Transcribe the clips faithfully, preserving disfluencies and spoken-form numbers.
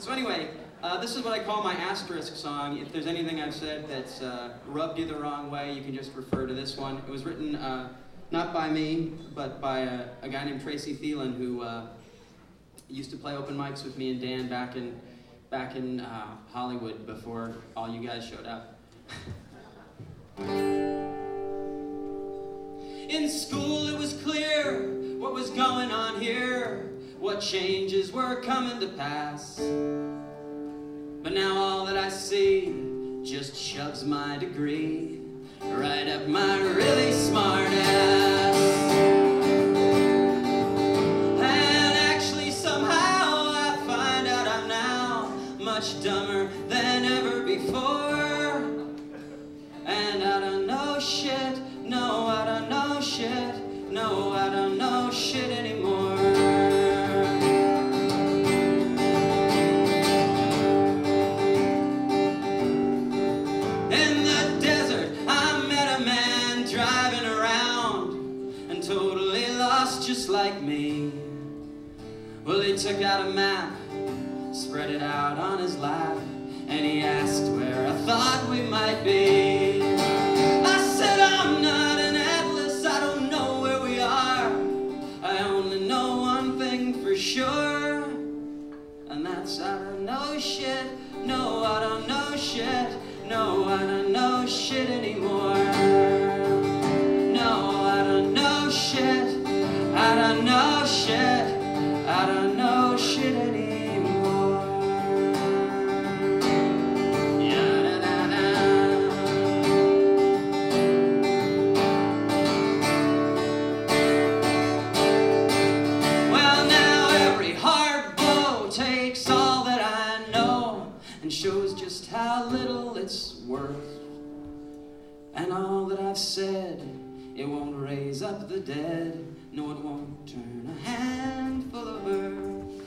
So anyway, uh, this is what I call my asterisk song. If there's anything I've said that's uh, rubbed you the wrong way, you can just refer to this one. It was written uh, not by me, but by a, a guy named Tracy Thielen, who uh, used to play open mics with me and Dan back in back in uh, Hollywood before all you guys showed up. In school it was clear what was going on here, what changes were coming to pass. But now all that I see just shoves my degree right up my really smart ass. And actually somehow I find out I'm now much dumber than ever before. And I don't know shit, no I don't know shit, no I don't know shit anymore. In the desert I met a man driving around and totally lost just like me. Well, he took out a map, spread it out on his lap, and he asked where I thought we might be. I said I'm not an atlas, I don't know where we are. I only know one thing for sure, and that's I don't know shit, no I don't know shit, no I don't know shit anymore. No I don't know shit, I don't know shit, I don't know shit anymore. Well, now every hard blow takes all that I know and shows just how little it's worth. And all that I've said, it won't raise up the dead, no it won't turn a handful of earth.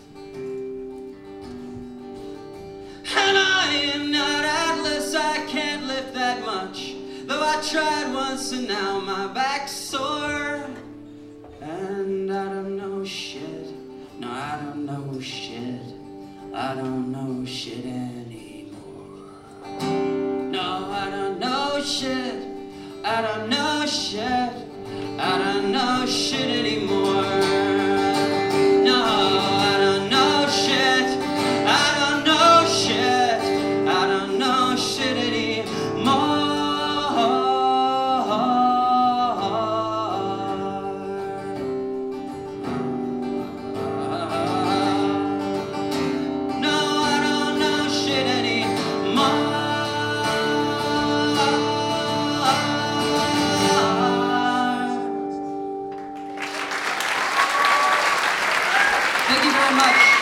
And I am not Atlas, I can't lift that much, though I tried once and now my back's sore. And I don't know shit, no I don't know shit, I don't know shit anymore. No I don't know shit, I don't know shit, I don't know shit anymore. No I don't know shit, I don't know shit, I don't know shit anymore. Thank you very much.